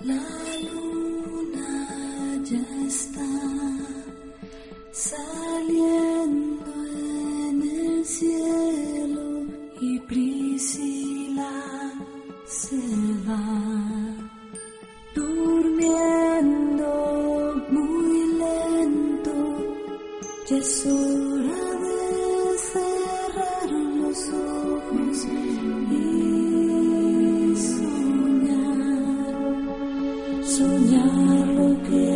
La luna ya está saliendo en el cielo y Priscila se va durmiendo muy lento. Ya es hora de cerrar los ojos y soñar lo que